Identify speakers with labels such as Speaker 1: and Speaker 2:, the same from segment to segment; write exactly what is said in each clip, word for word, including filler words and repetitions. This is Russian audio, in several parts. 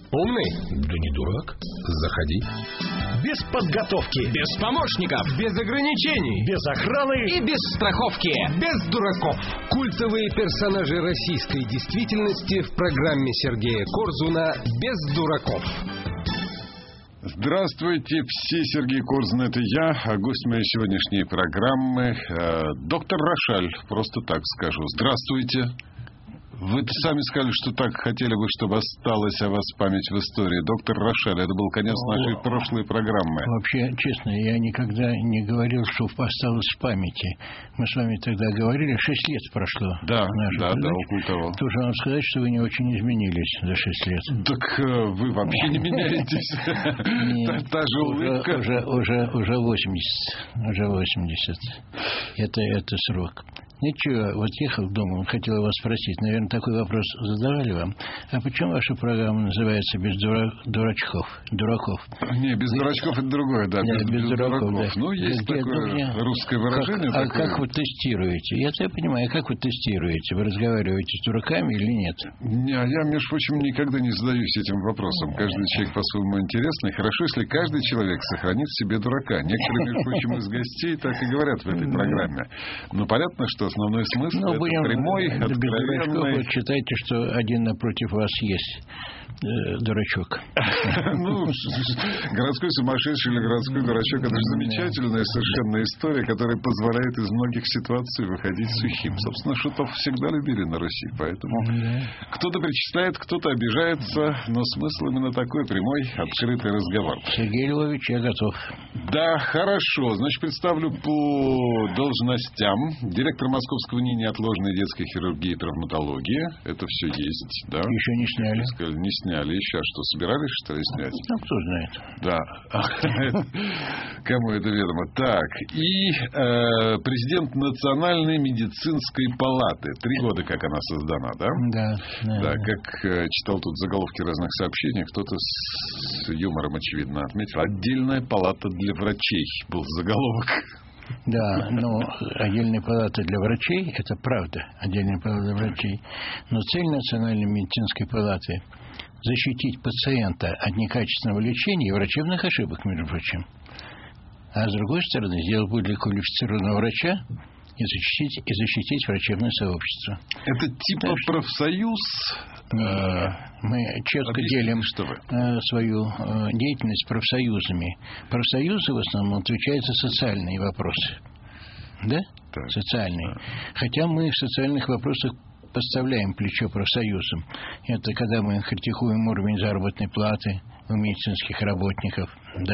Speaker 1: Умный? Да не дурак. Заходи.
Speaker 2: Без подготовки.
Speaker 3: Без помощников.
Speaker 2: Без ограничений.
Speaker 3: Без охраны.
Speaker 2: И без страховки. Без дураков.
Speaker 1: Культовые персонажи российской действительности в программе Сергея Корзуна «Без дураков».
Speaker 4: Здравствуйте, все, Сергей Корзун, это я, а гость моей сегодняшней программы э, доктор Рошаль, просто так скажу. Здравствуйте. Вы сами сказали, что так хотели бы, чтобы осталась о вас память в истории. Доктор Рошаль, это был конец нашей прошлой программы.
Speaker 5: Вообще, честно, я никогда не говорил, что осталось в памяти. Мы с вами тогда говорили, шесть лет прошло.
Speaker 4: Да, да, да, около того.
Speaker 5: Тоже вам сказать, что вы не очень изменились за шесть лет.
Speaker 4: Так вы вообще не меняетесь. Та же улыбка.
Speaker 5: Уже восемьдесят. Уже восемьдесят. Это это срок. Ничего, вот ехал дома, хотел вас спросить, наверное, такой вопрос задавали вам. А почему ваша программа называется «Без дура... дурачков»? Дураков?
Speaker 4: Не, «Без дурачков» это другое, да.
Speaker 5: Без, без, без дураков, дураков. Да.
Speaker 4: Ну, есть Где, такое меня... русское выражение.
Speaker 5: Как,
Speaker 4: такое.
Speaker 5: А как вы тестируете? Я-то я понимаю, как вы тестируете? Вы разговариваете с дураками или нет?
Speaker 4: Не, я, между прочим, никогда не задаюсь этим вопросом. Каждый человек по-своему интересный. Хорошо, если каждый человек сохранит в себе дурака. Некоторые, между прочим, из гостей так и говорят в этой программе. Но понятно, что основной смысл ну, это будем, прямой, откровенный.
Speaker 5: Вы считаете, что один напротив вас есть э, дурачок?
Speaker 4: Ну, городской сумасшедший или городской дурачок — это же замечательная совершенно история, которая позволяет из многих ситуаций выходить сухим. Собственно, шутов всегда любили на Руси, поэтому кто-то причитает, кто-то обижается, но смысл именно такой: прямой, открытый разговор.
Speaker 5: Сергей Львович, я готов.
Speaker 4: Да, хорошо. Значит, представлю по должностям. Директор Московского НИИ неотложной детской хирургии и травматологии. Это все есть, да?
Speaker 5: Еще не сняли.
Speaker 4: Не сняли еще. А что, собирались, что ли, снять?
Speaker 5: Ну, кто знает.
Speaker 4: Да. Кому это ведомо? Так. И э, президент Национальной медицинской палаты. Три года, как она создана, да?
Speaker 5: Да. Да,
Speaker 4: да как э, читал тут заголовки разных сообщений, кто-то с юмором, очевидно, отметил. Отдельная палата для врачей был заголовок.
Speaker 5: Да, но отдельная палата для врачей, это правда, отдельная палата для врачей. Но цель Национальной медицинской палаты – защитить пациента от некачественного лечения и врачебных ошибок, между прочим. А с другой стороны, сделать более квалифицированного врача и защитить, и защитить врачебное сообщество.
Speaker 4: Это типа так, профсоюз?
Speaker 5: Нет. Мы четко делим свою деятельность профсоюзами. Профсоюзы в основном отвечают за социальные вопросы. Да? Так. Социальные. Так. Хотя мы в социальных вопросах подставляем плечо профсоюзам. Это когда мы критикуем уровень заработной платы у медицинских работников,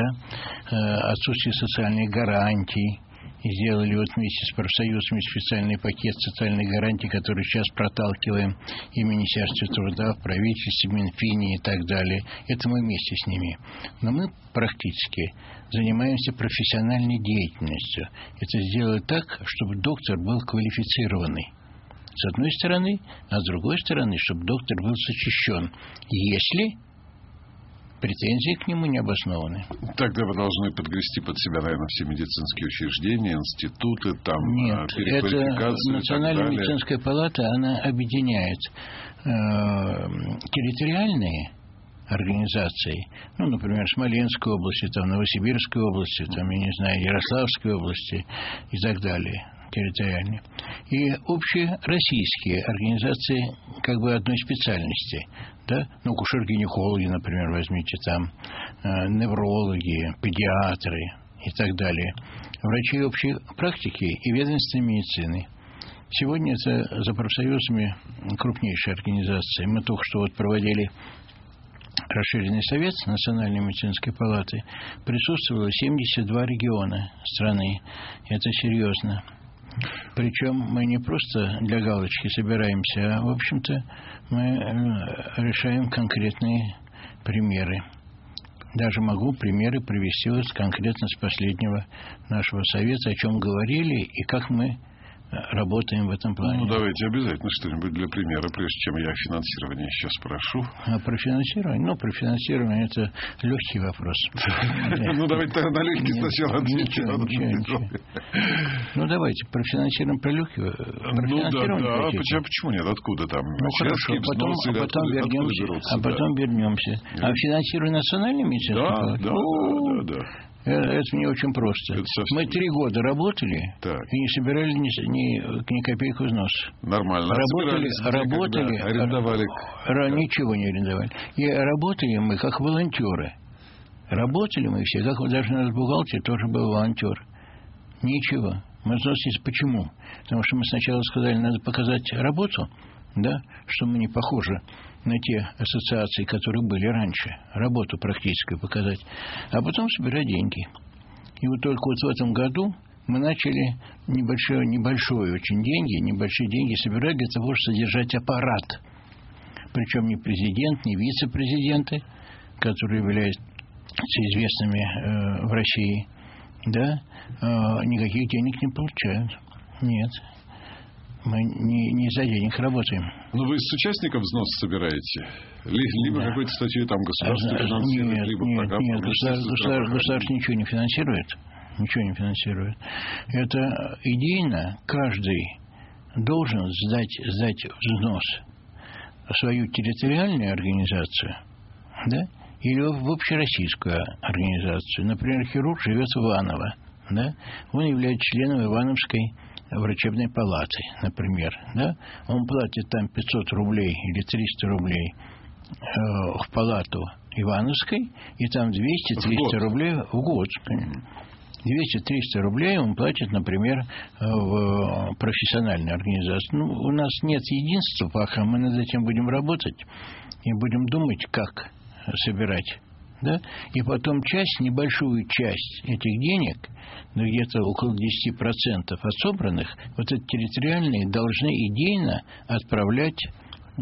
Speaker 5: да? Отсутствие социальных гарантий. И сделали вот вместе с профсоюзами специальный пакет социальных гарантий, который сейчас проталкиваем и в Министерстве труда, в правительстве, в Минфине и так далее. Это мы вместе с ними. Но мы практически занимаемся профессиональной деятельностью. Это сделать так, чтобы доктор был квалифицированный. С одной стороны, а с другой стороны, чтобы доктор был защищен. Если претензии к нему не обоснованы.
Speaker 4: Тогда вы должны подгрести под себя, наверное, все медицинские учреждения, институты, там,
Speaker 5: Нет, это Национальная медицинская палата, она объединяет э, территориальные организации, ну, например, Смоленской области, там, Новосибирской области, там, я не знаю, Ярославской области и так далее, территориальные, и общероссийские организации как бы одной специальности, да, ну, акушер-гинекологи, например, возьмите там, э, неврологи, педиатры и так далее, врачи общей практики и ведомственной медицины. Сегодня это за профсоюзами крупнейшие организации. Мы только что вот проводили расширенный совет Национальной медицинской палаты. Присутствовало семьдесят два региона страны. Это серьезно. Причем мы не просто для галочки собираемся, а, в общем-то, мы решаем конкретные примеры. Даже могу примеры привести вот конкретно с последнего нашего совета, о чем говорили и как мы работаем в этом плане.
Speaker 4: Ну, давайте обязательно что-нибудь для примера, прежде чем я о финансировании еще спрошу.
Speaker 5: А про финансирование? Ну, про финансирование это легкий вопрос.
Speaker 4: Ну, давайте тогда на легкий сначала ответим.
Speaker 5: Ну, давайте про финансирование, про легкий.
Speaker 4: Ну, да, да. Почему нет? Откуда там?
Speaker 5: Ну, хорошо, а потом вернемся. А финансирование национальной медицинской палаты?
Speaker 4: Да, да, да.
Speaker 5: Это мне очень просто. Мы три года работали
Speaker 4: так.
Speaker 5: и не собирали ни, ни, ни копейку взноса.
Speaker 4: Нормально.
Speaker 5: Работали, работали,
Speaker 4: арендовали.
Speaker 5: Р, ничего не арендовали. И работали мы как волонтеры. Работали мы все, как даже наш бухгалтер тоже был волонтер. Ничего. Мы взносы. Почему? Потому что мы сначала сказали, надо показать работу, да, что мы не похожи на те ассоциации, которые были раньше, работу практическую показать, а потом собирать деньги. И вот только вот в этом году мы начали небольшое, небольшое очень деньги, небольшие деньги собирать для того, чтобы содержать аппарат. Причем не президент, не вице-президенты, которые являются известными э, в России, да, э, никаких денег не получают. Нет. Мы не, не за денег работаем.
Speaker 4: Но вы с участников взнос собираете? Либо да. какой-то статьей там государство
Speaker 5: а,
Speaker 4: финансирует,
Speaker 5: нет,
Speaker 4: либо
Speaker 5: нет,
Speaker 4: программу.
Speaker 5: Нет, государство, государство, государство ничего не финансирует. Ничего не финансирует. Это идейно каждый должен сдать, сдать взнос в свою территориальную организацию, да, или в общероссийскую организацию. Например, хирург живет в Иваново, да, он является членом Ивановской врачебной палаты, например, да, он платит там пятьсот рублей или триста рублей э, в палату Ивановской, и там двести-триста рублей в год. двести-триста рублей он платит, например, в профессиональную организацию. Ну, у нас нет единства пока, мы над этим будем работать и будем думать, как собирать. Да? И потом часть, небольшую часть этих денег, ну, где-то около десять процентов от собранных, вот эти территориальные должны идейно отправлять в,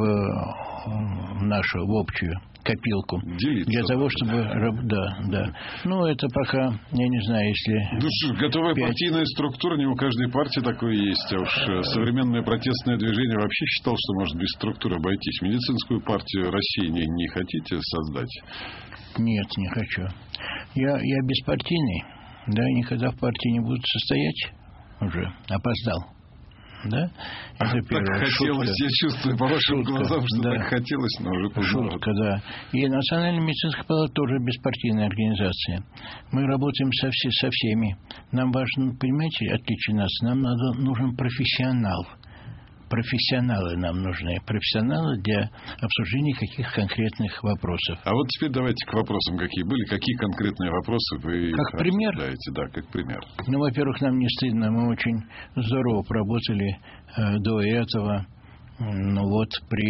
Speaker 5: в нашу, в общую копилку.
Speaker 4: Делиться.
Speaker 5: Для того, чтобы... Да, да. Ну, это пока, я не знаю, если...
Speaker 4: Ну что, готовая пять... партийная структура, не у каждой партии такое есть. А уж современное протестное движение вообще считал, что может без структуры обойтись. Медицинскую партию России не, не хотите создать?
Speaker 5: Нет, не хочу. Я, я беспартийный, да, никогда в партии не буду состоять уже. Опоздал. Да?
Speaker 4: Это первое. Так хотелось, шутка. Я чувствую по вашим шутка, глазам, что да. так хотелось, но уже поздно.
Speaker 5: Шутка, да. И Национальная медицинская палата тоже беспартийная организация. Мы работаем со, все, со всеми. Нам важно, понимаете, отличие нас, нам надо, нужен профессионал. Профессионалы нам нужны. Профессионалы для обсуждения каких конкретных вопросов.
Speaker 4: А вот теперь давайте к вопросам, какие были. Какие конкретные вопросы вы
Speaker 5: как пример?
Speaker 4: Обсуждаете? Да, как пример.
Speaker 5: Ну, во-первых, нам не стыдно. Мы очень здорово поработали э, до этого. Ну, вот при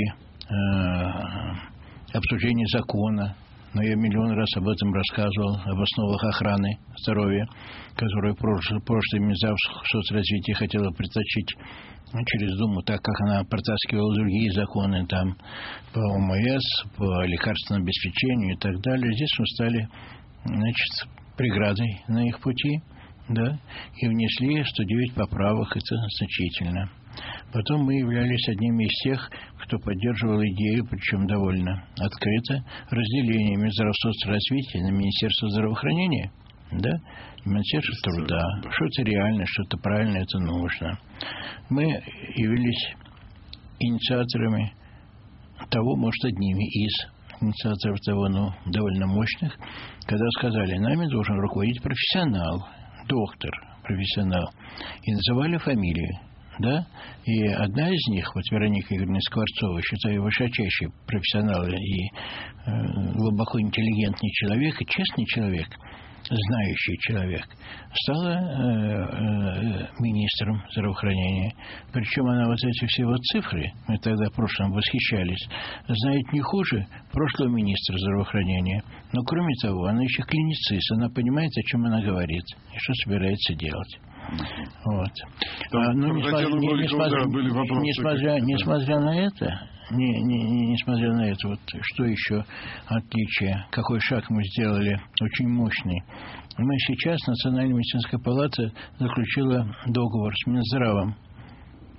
Speaker 5: э, обсуждении закона. Но я миллион раз об этом рассказывал, об основах охраны здоровья, которую прошлый, прошлый Минздрав соцразвития хотела притащить через Думу, так как она протаскивала другие законы там по ОМС, по лекарственному обеспечению и так далее. Здесь мы стали, значит, преградой на их пути, да, и внесли сто девять поправок, это значительно. Потом мы являлись одними из тех, кто поддерживал идею, причем довольно открыто, разделения Минздравсоцразвития на Министерство здравоохранения, да, Министерство труда. Да. Что-то реально, что-то правильно, это нужно. Мы явились инициаторами того, может, одними из инициаторов того, ну, довольно мощных, когда сказали, нами должен руководить профессионал, доктор, профессионал, и называли фамилии. Да? И одна из них, вот Вероника Игоревна Скворцова, считаю, высочайший профессионал и э, глубоко интеллигентный человек, и честный человек, знающий человек, стала э, э, министром здравоохранения. Причем она вот эти все вот цифры, мы тогда в прошлом восхищались, знает не хуже прошлого министра здравоохранения. Но кроме того, она еще клиницист, она понимает, о чем она говорит и что собирается делать. Вот. А, ну, несмотря, не, несмотря, несмотря, несмотря на это, не, не, не, несмотря на это, вот что еще отличие, какой шаг мы сделали, очень мощный. Мы сейчас, Национальная медицинская палата заключила договор с Минздравом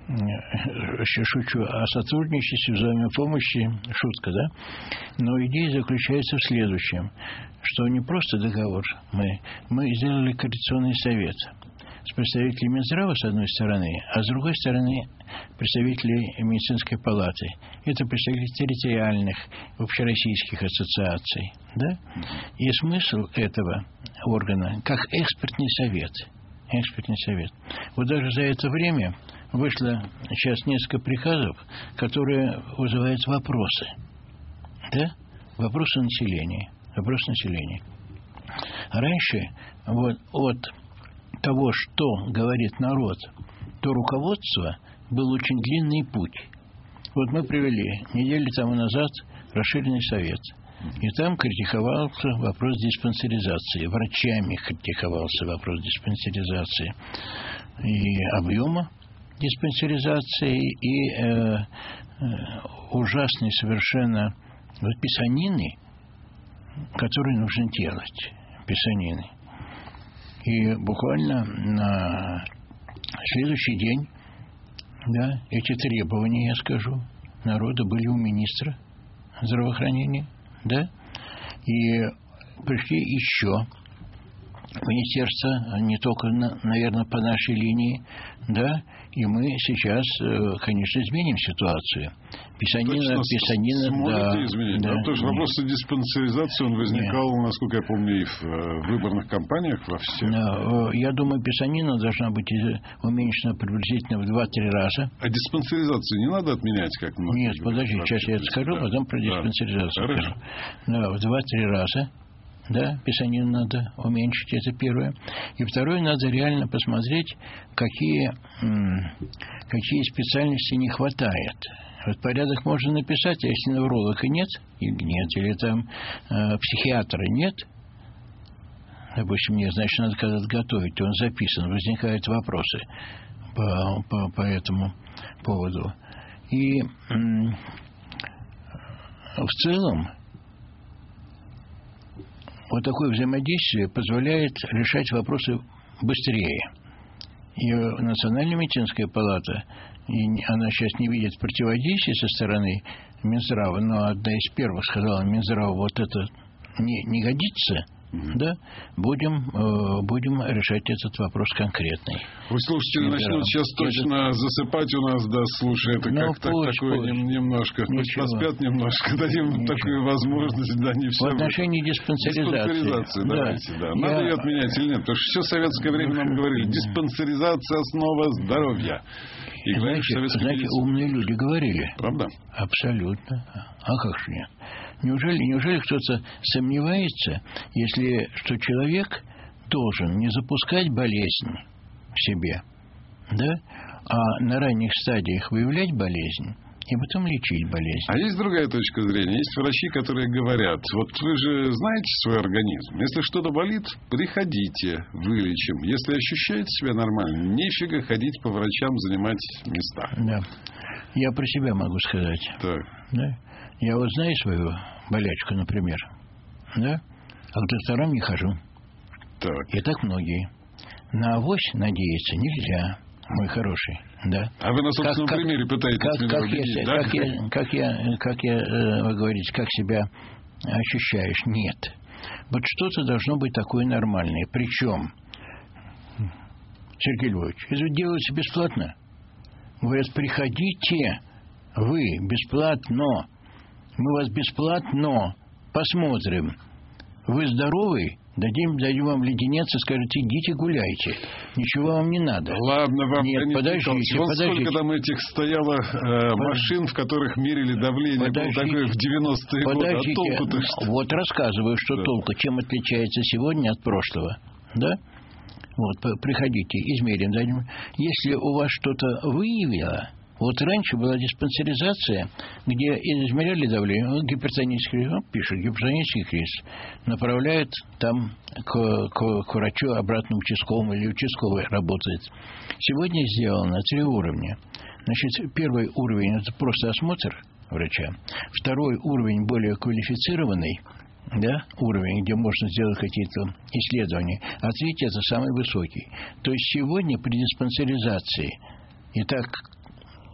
Speaker 5: шучу, о сотрудничестве, взаимопомощи, шутка, да? Но идея заключается в следующем, что не просто договор, мы, мы сделали координационный совет с представителями Минздрава с одной стороны, а с другой стороны представители медицинской палаты. Это представители территориальных, общероссийских ассоциаций, да? И смысл этого органа как экспертный совет. Экспертный совет. Вот даже за это время вышло сейчас несколько приказов, которые вызывают вопросы. Да? Вопросы населения. Вопрос населения. Раньше вот от того, что говорит народ, до руководства был очень длинный путь. Вот мы привели неделю тому назад расширенный совет. И там критиковался вопрос диспансеризации. Врачами критиковался вопрос диспансеризации. И объема диспансеризации, и э, э, ужасные совершенно вот писанины, которые нужно делать. Писанины. И буквально на следующий день, да, эти требования, я скажу, народа были у министра здравоохранения, да, и пришли еще министерства, не только, на, наверное, по нашей линии, да, и мы сейчас, конечно, изменим ситуацию. Писанина, писанина,
Speaker 4: сможете
Speaker 5: да,
Speaker 4: изменить,
Speaker 5: да,
Speaker 4: да, потому что вопрос диспансеризации, он возникал, нет. насколько я помню, и в выборных кампаниях во всех.
Speaker 5: Да, я думаю, писанина должна быть уменьшена приблизительно в два-три раза.
Speaker 4: А диспансеризацию не надо отменять, как многие
Speaker 5: Нет, подожди, сейчас я это скажу, да. потом про диспансеризацию да. скажу. Да, в два-три раза. Да, писанину надо уменьшить, это первое. И второе, надо реально посмотреть, какие, какие специальности не хватает. Вот порядок можно написать, а если невролога нет, или нет, или там э, психиатра нет, допустим, нет, значит, надо когда-то готовить, он записан, возникают вопросы по, по, по этому поводу. И м- в целом, вот такое взаимодействие позволяет решать вопросы быстрее. И Национальная медицинская палата, и она сейчас не видит противодействия со стороны Минздрава, но одна из первых сказала Минздраву, вот это не, не годится, mm-hmm. да, будем, э, будем решать этот вопрос конкретный.
Speaker 4: Вы слушатели начнут сейчас точно засыпать у нас, да, слушай, это ну, как пусть, такое пусть. немножко, пусть поспят немножко, дадим Ничего. такую возможность, да, не все.
Speaker 5: В отношении диспансеризации.
Speaker 4: Диспансеризации,
Speaker 5: да.
Speaker 4: давайте, да. Надо Я... ее отменять или нет, потому что все советское время нам говорили, диспансеризация основа здоровья. И
Speaker 5: знаете, знаете умные люди говорили.
Speaker 4: Правда?
Speaker 5: Абсолютно. А как же нет? Неужели, неужели кто-то сомневается, если что человек должен не запускать болезнь в себе, да, а на ранних стадиях выявлять болезнь и потом лечить болезнь.
Speaker 4: А есть другая точка зрения. Есть врачи, которые говорят, вот вы же знаете свой организм. Если что-то болит, приходите, вылечим. Если ощущаете себя нормально, нефига ходить по врачам, занимать места.
Speaker 5: Да. Я про себя могу сказать.
Speaker 4: Так.
Speaker 5: Да? Я вот знаю свою болячку, например. Да? А к докторам не хожу.
Speaker 4: Так.
Speaker 5: И так многие. На авось надеяться нельзя, мой хороший. Да.
Speaker 4: А вы на собственном
Speaker 5: как,
Speaker 4: примере пытаетесь
Speaker 5: как,
Speaker 4: меня
Speaker 5: как,
Speaker 4: убедить,
Speaker 5: я,
Speaker 4: да?
Speaker 5: как, я, как я, как я, вы говорите, как себя ощущаешь? Нет. Вот что-то должно быть такое нормальное. Причем, Сергей Львович, это делается бесплатно. Говорят, приходите, вы бесплатно. Мы вас бесплатно посмотрим. Вы здоровы? Дадим, дадим вам леденец и скажете, идите гуляйте. Ничего вам не надо.
Speaker 4: Ладно, вам
Speaker 5: Нет,
Speaker 4: не
Speaker 5: подождите,
Speaker 4: вот
Speaker 5: подождите.
Speaker 4: Сколько там этих стояло э, машин, в которых мерили давление, было такое в девяностые годы. А толку-то что?
Speaker 5: Вот рассказываю, что
Speaker 4: да.
Speaker 5: толку, чем отличается сегодня от прошлого. Да? Вот, приходите, измерим. Дадим. Если у вас что-то выявило, вот раньше была диспансеризация, где измеряли давление, гипертонический криз, ну, пишет, гипертонический криз, направляют там к, к, к врачу обратно участковому или участковый работает. Сегодня сделано на три уровня. Значит, первый уровень – это просто осмотр врача. Второй уровень более квалифицированный, да, уровень, где можно сделать какие-то исследования. А третий – это самый высокий. То есть сегодня при диспансеризации и так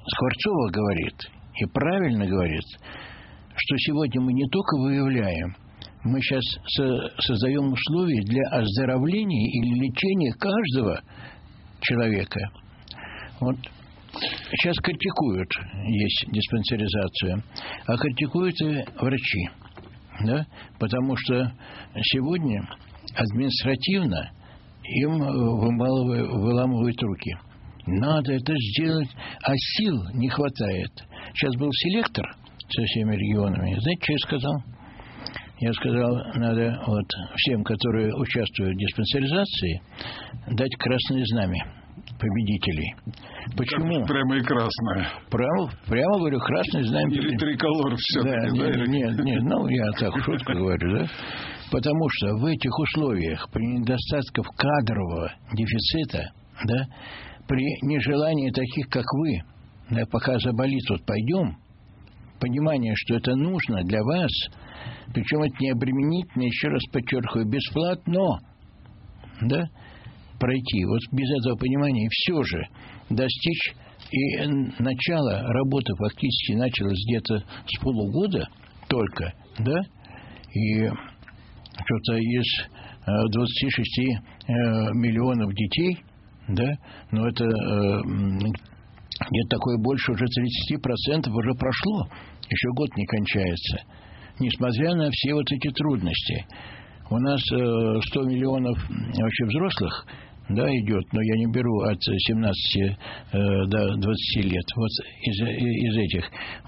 Speaker 5: Скворцова говорит, и правильно говорит, что сегодня мы не только выявляем, мы сейчас со- создаем условия для оздоровления или лечения каждого человека. Вот сейчас критикуют, есть диспансеризацию, а критикуют и врачи, да? Потому что сегодня административно им вымалывают, выламывают руки. Надо это сделать, а сил не хватает. Сейчас был селектор со всеми регионами. Знаете, что я сказал? Я сказал, надо вот всем, которые участвуют в диспансеризации, дать красное знамя победителей. Почему?
Speaker 4: Как прямо и красное.
Speaker 5: Прямо, прямо говорю, красное знамя.
Speaker 4: Или триколор все-таки,
Speaker 5: да?
Speaker 4: да?
Speaker 5: Нет, нет, нет, ну я так шутку говорю, да? Потому что в этих условиях, при недостатке кадрового дефицита, да, при нежелании таких, как вы, да, пока заболит, вот пойдем, понимание, что это нужно для вас, причем это не обременительно, еще раз подчеркиваю, бесплатно, да, пройти. Вот без этого понимания все же достичь, и начало работы фактически началось где-то с полугода только, да, и что-то из двадцати шести миллионов детей, да, но это где-то такое больше, уже тридцать процентов уже прошло, еще год не кончается. Несмотря на все вот эти трудности. У нас сто миллионов вообще взрослых, да, идет, но я не беру от семнадцати до двадцати лет. Вот из, из этих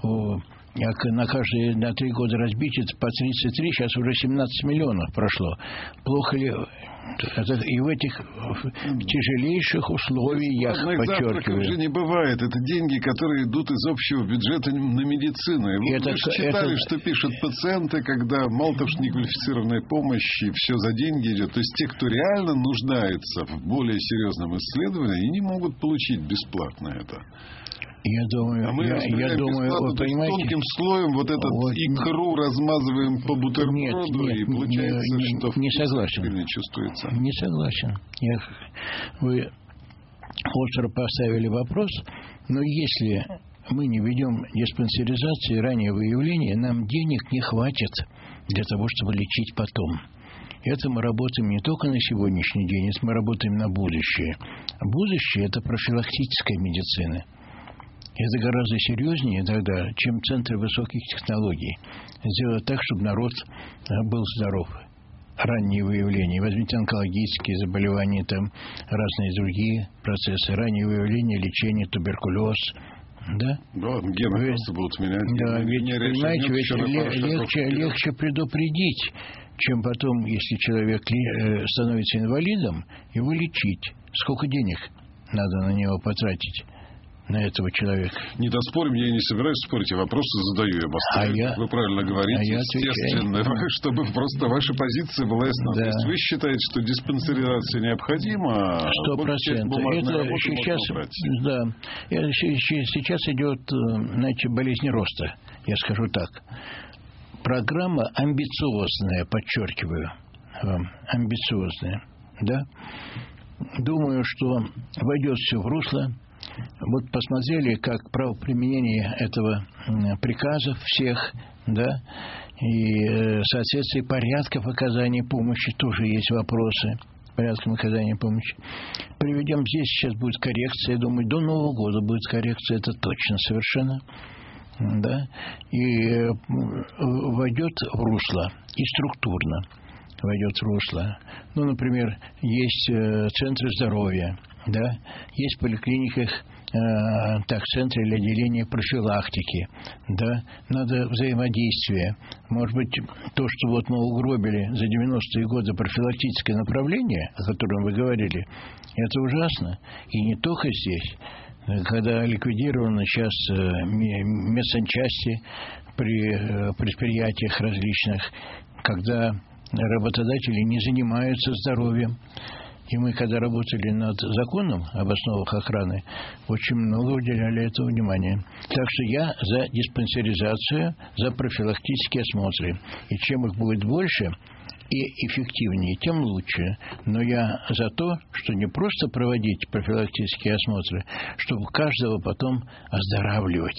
Speaker 5: на каждые на три года разбить это по тридцать три, сейчас уже семнадцать миллионов прошло. Плохо ли это, и в этих тяжелейших условиях, подчеркиваю.
Speaker 4: Уже не бывает. Это деньги, которые идут из общего бюджета на медицину. И вы, это, вы же читали, это... что пишут пациенты, когда мало того, что неквалифицированная помощь, и все за деньги идет. То есть те, кто реально нуждается в более серьезном исследовании, они не могут получить бесплатно это.
Speaker 5: Я думаю,
Speaker 4: а мы
Speaker 5: я, я думаю, вы понимаете,
Speaker 4: тонким слоем вот эту вот, икру размазываем по бутерброду,
Speaker 5: нет, нет,
Speaker 4: и получается,
Speaker 5: не,
Speaker 4: что
Speaker 5: не согласен.
Speaker 4: чувствуется.
Speaker 5: Не согласен. Я, вы остро поставили вопрос, но если мы не ведем диспансеризации, раннее выявление, нам денег не хватит для того, чтобы лечить потом. Это мы работаем не только на сегодняшний день, это мы работаем на будущее. Будущее – это профилактическая медицина. Это гораздо серьезнее тогда, чем центры высоких технологий. Сделать так, чтобы народ был здоров. Раннее выявление. Возьмите онкологические заболевания, там разные другие процессы. Раннее выявление, лечение, туберкулез. Да?
Speaker 4: Да, гены Вы... просто будут менять.
Speaker 5: Да, ведь, понимаете, ведь ле- легче, легче предупредить, чем потом, если человек становится инвалидом, его лечить. Сколько денег надо на него потратить? На этого человека.
Speaker 4: Не доспорим, я не собираюсь спорить, я вопросы задаю, я
Speaker 5: а я,
Speaker 4: Вы правильно говорите,
Speaker 5: а
Speaker 4: естественно, чтобы просто ваша позиция была ясна. Да. То есть вы считаете, что диспансеризация необходима, а
Speaker 5: сто процентов. Это сейчас, да, это сейчас идет, знаете, болезнь роста, я скажу так. Программа амбициозная, подчеркиваю, амбициозная, да. Думаю, что войдет все в русло. Вот посмотрели, как правоприменение этого приказа всех, да, и в соответствии порядков оказания помощи тоже есть вопросы, порядком оказания помощи. Приведем здесь, сейчас будет коррекция, я думаю, до Нового года будет коррекция, это точно совершенно, да, и войдет в русло, и структурно войдет в русло. Ну, например, есть центры здоровья, да, есть в поликлиниках э, так, центры или отделения профилактики, да, надо взаимодействие. Может быть, то, что вот мы угробили за девяностые годы профилактическое направление, о котором вы говорили, это ужасно. И не только здесь. Когда ликвидированы сейчас медсанчасти при предприятиях различных, когда работодатели не занимаются здоровьем. И мы, когда работали над законом об основах охраны, очень много уделяли этому внимания. Так что я за диспансеризацию, за профилактические осмотры. И чем их будет больше, и эффективнее, тем лучше. Но я за то, что не просто проводить профилактические осмотры, чтобы каждого потом оздоравливать.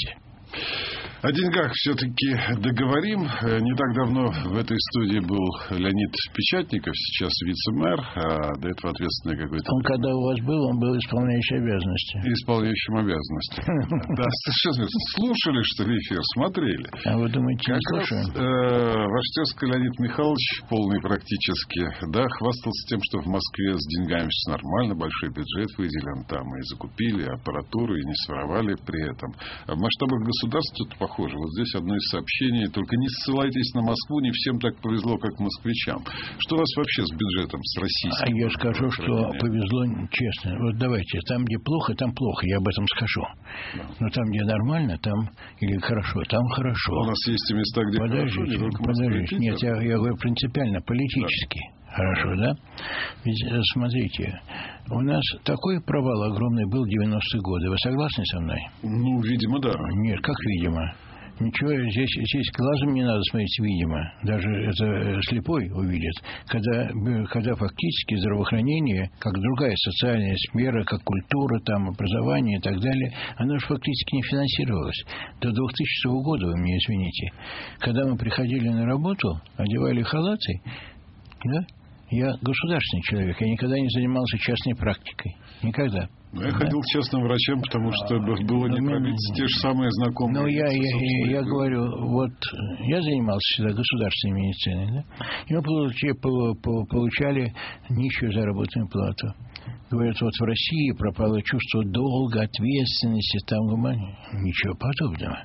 Speaker 4: О деньгах все-таки договорим. Не так давно в этой студии был Леонид Печатников, сейчас вице-мэр, а до этого ответственный какой-то...
Speaker 5: Он когда у вас был, он был исполняющий обязанности.
Speaker 4: Исполняющим обязанности. Да, совершенно. Слушали, что ли, эфир? Смотрели.
Speaker 5: А вы думаете, не слушаем?
Speaker 4: Ваш тезка Леонид Михайлович, полный практически, да, хвастался тем, что в Москве с деньгами все нормально, большой бюджет выделен, там и закупили аппаратуру, и не своровали при этом. А в масштабах государства это похоже. Вот здесь одно из сообщений. Только не ссылайтесь на Москву, не всем так повезло, как москвичам. Что у вас вообще с бюджетом, с российским?
Speaker 5: А я скажу, что повезло честно. Вот давайте, там, где плохо, там плохо, я об этом скажу. Да. Но там, где нормально, там или хорошо, там хорошо.
Speaker 4: У нас есть и места, где
Speaker 5: подождите,
Speaker 4: хорошо.
Speaker 5: Подождите, нет, я, я говорю принципиально, политически. Да. Хорошо, да? Ведь, смотрите, у нас такой провал огромный был в девяностые годы. Вы согласны со мной?
Speaker 4: Ну, видимо, да.
Speaker 5: Нет, как видимо? Ничего, здесь, здесь глазом не надо смотреть, видимо. Даже это слепой увидит. Когда, когда фактически здравоохранение, как другая социальная сфера, как культура, там, образование и так далее, оно же фактически не финансировалось. До двухтысячного года, вы меня извините. Когда мы приходили на работу, одевали халаты, да? Я государственный человек, я никогда не занимался частной практикой. Никогда.
Speaker 4: Но я да? ходил к частным врачам, потому что было не пробиться те же самые знакомые.
Speaker 5: Ну, я, я, я, я говорю, вот я занимался всегда государственной медициной, да? И мы получали, получали нищую заработную плату. Говорят, вот в России пропало чувство долга, ответственности, там ничего подобного.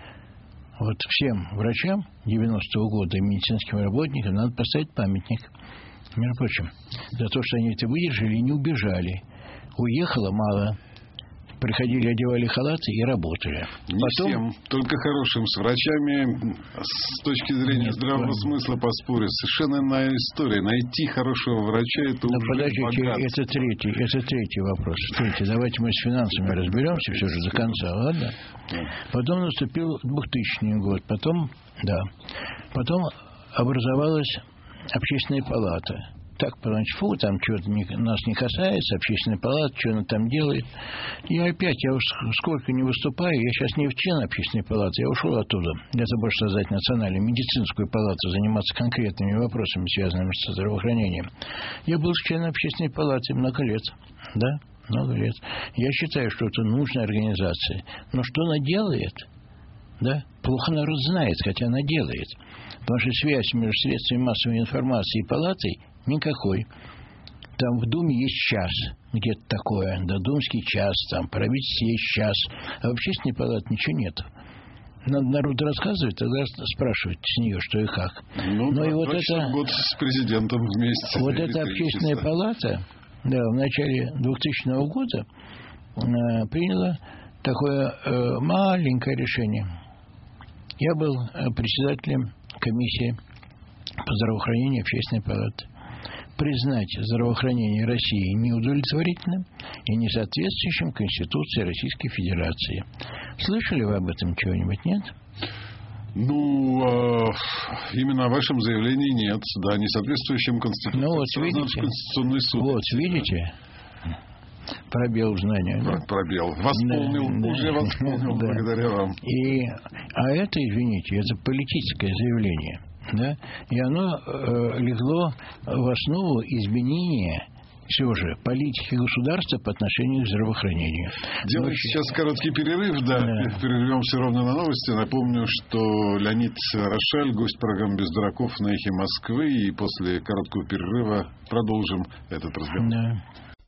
Speaker 5: Вот всем врачам девяностого года и медицинским работникам надо поставить памятник. Между прочим, за то, что они это выдержали и не убежали. Уехало мало. Приходили, одевали халаты и работали.
Speaker 4: Не Потом... всем, только хорошим. С врачами, с точки зрения Нет, здравого правильно. смысла поспорить, совершенно иная история. Найти хорошего врача, это
Speaker 5: Но
Speaker 4: уже
Speaker 5: подождите,
Speaker 4: богатство.
Speaker 5: это третий, это третий вопрос. Третий. Давайте мы с финансами разберемся все же до конца, ладно? Да. Потом наступил двухтысячный год. Потом, да. Потом образовалась Общественная палата. Так, потому что, фу, там что-то не, нас не касается, Общественная палата, что она там делает. И опять, я уж сколько не выступаю, я сейчас не член Общественной палаты, я ушел оттуда. Для того, чтобы создать национальную медицинскую палату, заниматься конкретными вопросами, связанными с здравоохранением. Я был членом Общественной палаты много лет, да, много лет. Я считаю, что это нужная организация. Но что она делает? Да? Плохо народ знает, хотя она делает. Потому что связь между средствами массовой информации и палатой никакой. Там в Думе есть час, где-то такое, да, думский час, там, правительство есть час, а в общественной палате ничего нет. Надо народу рассказывать, тогда спрашивать с нее, что и как.
Speaker 4: Ну,
Speaker 5: Но и вот это,
Speaker 4: год с президентом вместе.
Speaker 5: Вот эта общественная палата, да, в начале двухтысячного года э, приняла такое э, маленькое решение. Я был э, председателем комиссии по здравоохранению Общественной палаты. Признать здравоохранение России неудовлетворительным и несоответствующим Конституции Российской Федерации. Слышали вы об этом чего-нибудь, нет?
Speaker 4: Ну, э, именно о вашем заявлении нет. Да, несоответствующим Конституции.
Speaker 5: Ну, вот видите,
Speaker 4: Конституционный суд.
Speaker 5: Вот, видите? Пробел в знании. Да?
Speaker 4: Пробел. Восполнил, да, уже да, восполнил, да. Благодаря вам.
Speaker 5: И, а это, извините, это политическое заявление. Да? И оно э, легло в основу изменения все же политики государства по отношению к здравоохранению.
Speaker 4: Делаем сейчас короткий перерыв, да, да. Перервемся ровно на новости. Напомню, что Леонид Рошаль, гость программы «Без дураков» на Эхе Москвы. И после короткого перерыва продолжим этот разговор.
Speaker 5: Да.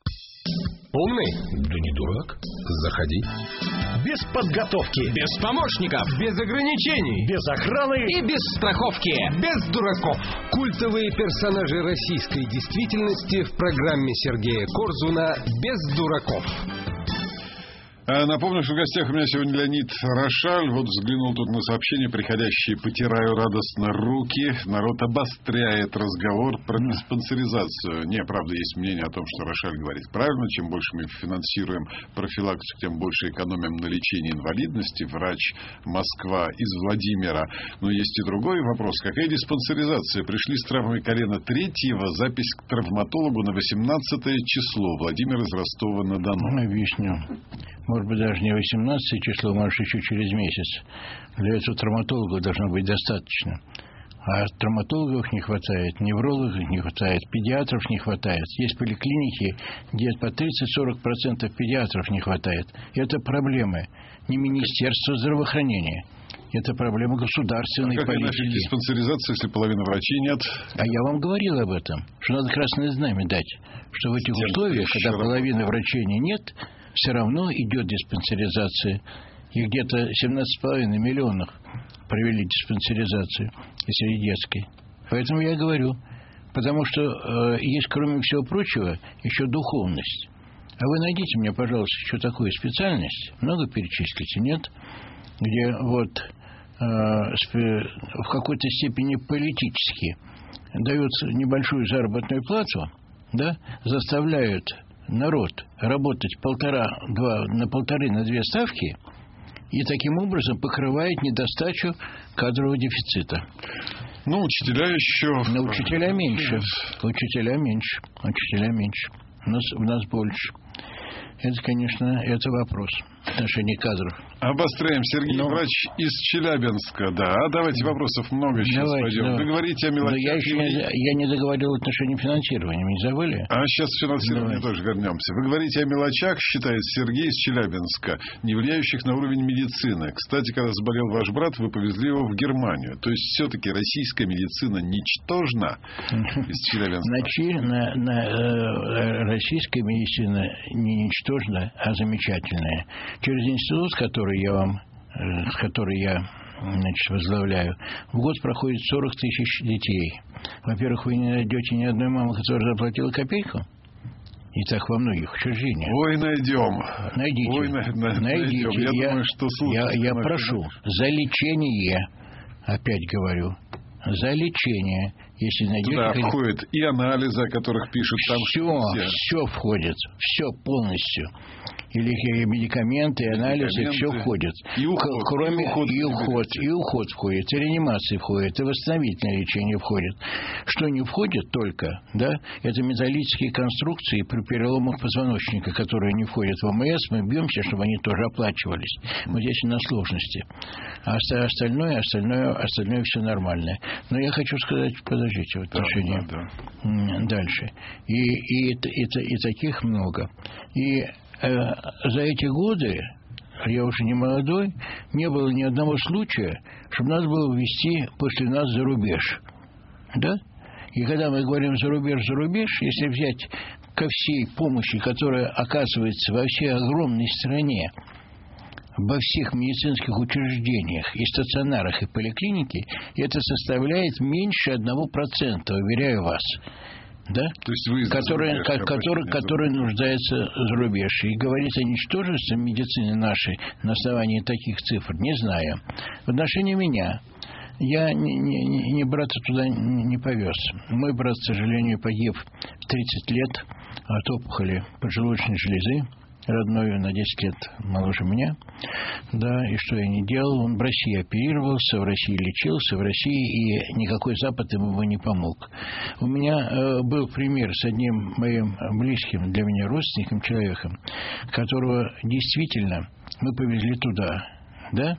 Speaker 1: Умный? Да не дурак. Заходи.
Speaker 2: Без подготовки.
Speaker 1: Без помощников.
Speaker 2: Без ограничений.
Speaker 1: Без охраны.
Speaker 2: И без страховки.
Speaker 1: Без дураков. Культовые персонажи российской действительности в программе Сергея Корзуна «Без дураков».
Speaker 4: Напомню, что в гостях у меня сегодня Леонид Рошаль. Вот взглянул тут на сообщения, приходящие. Потираю радостно руки. Народ обостряет разговор про диспансеризацию. Не, правда, есть мнение о том, что Рошаль говорит правильно. Чем больше мы финансируем профилактику, тем больше экономим на лечении инвалидности. Врач Москва из Владимира. Но есть и другой вопрос. Какая диспансеризация? Пришли с травмой колена третьего. Запись к травматологу на восемнадцатое число. Владимир из Ростова-на-Дону.
Speaker 5: Объясню. Может быть, даже не восемнадцатое число, может, еще через месяц. Для этого травматологов должно быть достаточно. А травматологов не хватает, неврологов не хватает, педиатров не хватает. Есть поликлиники, где по тридцать-сорок процентов педиатров не хватает. Это проблемы не Министерства здравоохранения. Это проблема государственной
Speaker 4: а
Speaker 5: политики.
Speaker 4: Какая диспансеризация, если половины врачей нет?
Speaker 5: А я вам говорил об этом, что надо красное знамя дать. Что в этих Тем условиях, когда половины врачей нет, все равно идет диспансеризация. И где-то семнадцать с половиной миллионов провели диспансеризацию, если детской. Поэтому я говорю. Потому что э, есть, кроме всего прочего, еще духовность. А вы найдите мне, пожалуйста, что такое специальность. Много перечислите, нет? Где вот э, в какой-то степени политически дают небольшую заработную плату, да, заставляют народ работать полтора-два на полторы на две ставки и таким образом покрывает недостачу кадрового дефицита.
Speaker 4: Ну, учителя еще...
Speaker 5: Но учителя меньше. Учителя меньше. Учителя меньше. У нас, у нас больше. Это, конечно, это вопрос в отношении кадров.
Speaker 4: Обостряем. Сергей, Но... врач из Челябинска, да. Давайте, вопросов много сейчас давайте, пойдем. Давайте. Вы говорите о мелочах.
Speaker 5: Я еще не, я не договорил в отношении финансирования. Вы не забыли?
Speaker 4: А сейчас к финансированию давайте. Тоже вернемся. Вы говорите о мелочах, считает Сергей из Челябинска, не влияющих на уровень медицины. Кстати, когда заболел ваш брат, вы повезли его в Германию. То есть, все-таки российская медицина ничтожна из Челябинска?
Speaker 5: Начи, на, на, э, российская медицина не ничтожна, а замечательная. Через институт, который я вам, с который я, значит, возглавляю, в год проходит сорок тысяч детей. Во-первых, вы не найдете ни одной мамы, которая заплатила копейку. И так во многих учреждениях.
Speaker 4: Ой, найдем.
Speaker 5: Найдите.
Speaker 4: Ой, на, на,
Speaker 5: найдите.
Speaker 4: Я, я, думаю, что
Speaker 5: я, я прошу, за лечение, опять говорю, за лечение. Если найдете...
Speaker 4: Туда входят и анализы, о которых пишут там.
Speaker 5: Все, все, все входит. Все полностью. Или медикаменты, анализы, медикаменты, все входит.
Speaker 4: И уход,
Speaker 5: Кроме,
Speaker 4: и уход,
Speaker 5: и уход, и уход входит, и реанимация входит, и восстановительное лечение входит. Что не входит только, да, это металлические конструкции при переломах позвоночника, которые не входят в ОМС, мы бьемся, чтобы они тоже оплачивались. Вот здесь у нас сложности. А остальное, остальное, остальное все нормальное. Но я хочу сказать, подождите, в отношении да, да, да. дальше. И, и, и, и, и таких много. И за эти годы, я уже не молодой, не было ни одного случая, чтобы надо было ввести после нас за рубеж. Да? И когда мы говорим за рубеж, за рубеж, если взять ко всей помощи, которая оказывается во всей огромной стране, во всех медицинских учреждениях, и стационарах, и поликлинике, это составляет меньше одного процента, уверяю вас. Да?
Speaker 4: То есть вы
Speaker 5: который, рубеж, который, который нуждается за рубеж. И говорить о ничтожестве медицины нашей на основании таких цифр не знаю. В отношении меня я ни, ни, ни брата туда не повез. Мой брат, к сожалению, погиб в тридцать лет от опухоли поджелудочной железы. Родной на десять лет моложе меня. Да, и что я не делал? Он в России оперировался, в России лечился, в России, и никакой Запад ему бы не помог. У меня э, был пример с одним моим близким для меня родственником, человеком, которого действительно мы повезли туда, да?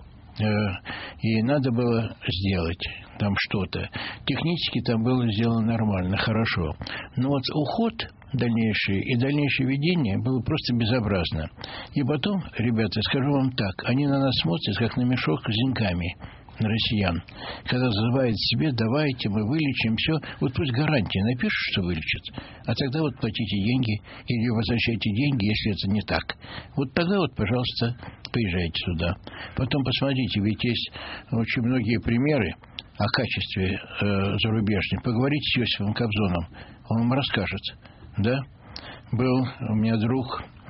Speaker 5: Э, и надо было сделать там что-то. Технически там было сделано нормально, хорошо. Но вот уход дальнейшее и дальнейшее ведение было просто безобразно. И потом, ребята, скажу вам так, они на нас смотрят, как на мешок с деньгами, на россиян. Когда называют себе, давайте, мы вылечим, все. Вот пусть гарантии напишут, что вылечат. А тогда вот платите деньги или возвращайте деньги, если это не так. Вот тогда вот, пожалуйста, поезжайте туда. Потом посмотрите, ведь есть очень многие примеры о качестве э, зарубежной. Поговорите с Иосифом Кобзоном, он вам расскажет. Да? Был у меня друг